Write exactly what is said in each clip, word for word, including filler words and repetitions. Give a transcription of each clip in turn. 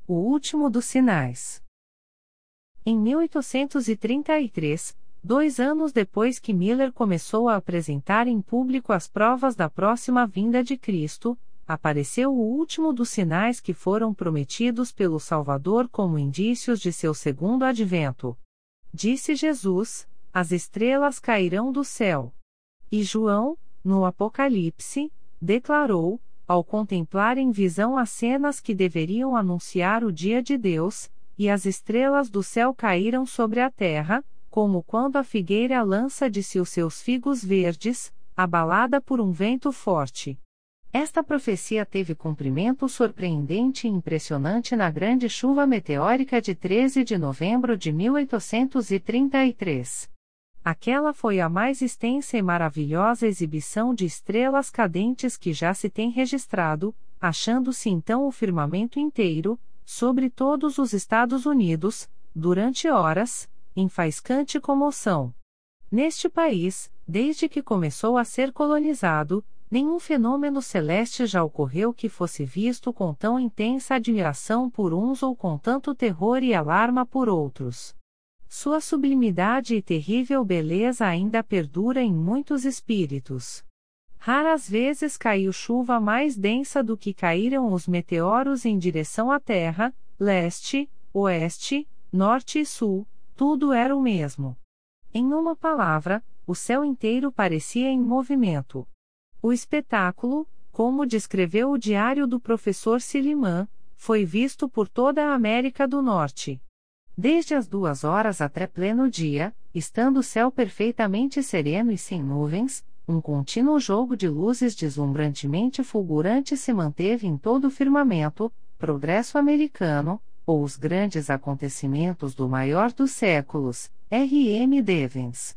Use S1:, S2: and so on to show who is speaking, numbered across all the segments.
S1: O último dos sinais. Em mil oitocentos e trinta e três, dois anos depois que Miller começou a apresentar em público as provas da próxima vinda de Cristo, apareceu o último dos sinais que foram prometidos pelo Salvador como indícios de seu segundo advento. Disse Jesus: as estrelas cairão do céu. E João, no Apocalipse, declarou, ao contemplar em visão as cenas que deveriam anunciar o dia de Deus, e as estrelas do céu caíram sobre a terra, como quando a figueira lança de si os seus figos verdes, abalada por um vento forte. Esta profecia teve cumprimento surpreendente e impressionante na grande chuva meteórica de treze de novembro de mil oitocentos e trinta e três. Aquela foi a mais extensa e maravilhosa exibição de estrelas cadentes que já se tem registrado, achando-se então o firmamento inteiro, sobre todos os Estados Unidos, durante horas, em faiscante comoção. Neste país, desde que começou a ser colonizado, nenhum fenômeno celeste já ocorreu que fosse visto com tão intensa admiração por uns ou com tanto terror e alarma por outros. Sua sublimidade e terrível beleza ainda perdura em muitos espíritos. Raras vezes caiu chuva mais densa do que caíram os meteoros em direção à Terra, leste, oeste, norte e sul, tudo era o mesmo. Em uma palavra, o céu inteiro parecia em movimento. O espetáculo, como descreveu o diário do professor Silliman, foi visto por toda a América do Norte. Desde as duas horas até pleno dia, estando o céu perfeitamente sereno e sem nuvens, um contínuo jogo de luzes deslumbrantemente fulgurante se manteve em todo o firmamento, progresso americano, ou os grandes acontecimentos do maior dos séculos, R M Devens.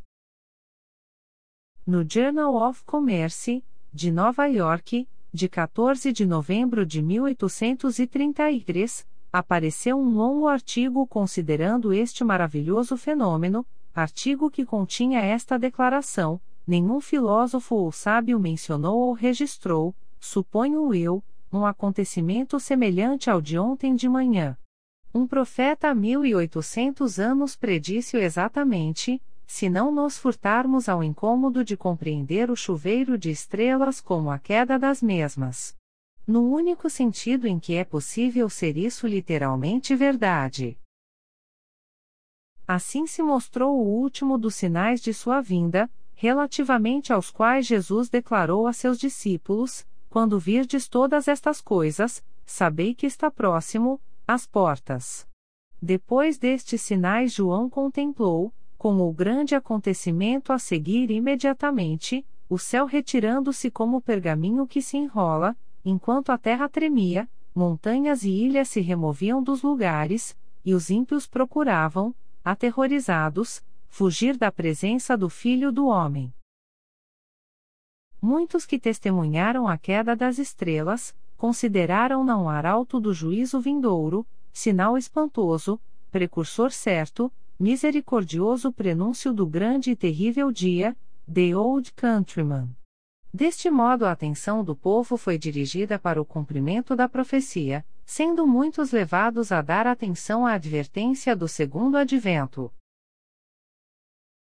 S1: No Journal of Commerce, de Nova York, de quatorze de novembro de mil oitocentos e trinta e três, apareceu um longo artigo considerando este maravilhoso fenômeno, artigo que continha esta declaração: nenhum filósofo ou sábio mencionou ou registrou, suponho eu, um acontecimento semelhante ao de ontem de manhã. Um profeta há mil e oitocentos anos predisse exatamente, se não nos furtarmos ao incômodo de compreender o chuveiro de estrelas como a queda das mesmas. No único sentido em que é possível ser isso literalmente verdade. Assim se mostrou o último dos sinais de sua vinda, relativamente aos quais Jesus declarou a seus discípulos: quando virdes todas estas coisas, sabei que está próximo, às portas. Depois destes sinais João contemplou, como o grande acontecimento a seguir imediatamente, o céu retirando-se como pergaminho que se enrola, enquanto a terra tremia, montanhas e ilhas se removiam dos lugares, e os ímpios procuravam, aterrorizados, fugir da presença do Filho do Homem. Muitos que testemunharam a queda das estrelas, consideraram-na um arauto do juízo vindouro, sinal espantoso, precursor certo, misericordioso prenúncio do grande e terrível dia, The Old Countryman. Deste modo a atenção do povo foi dirigida para o cumprimento da profecia, sendo muitos levados a dar atenção à advertência do segundo advento.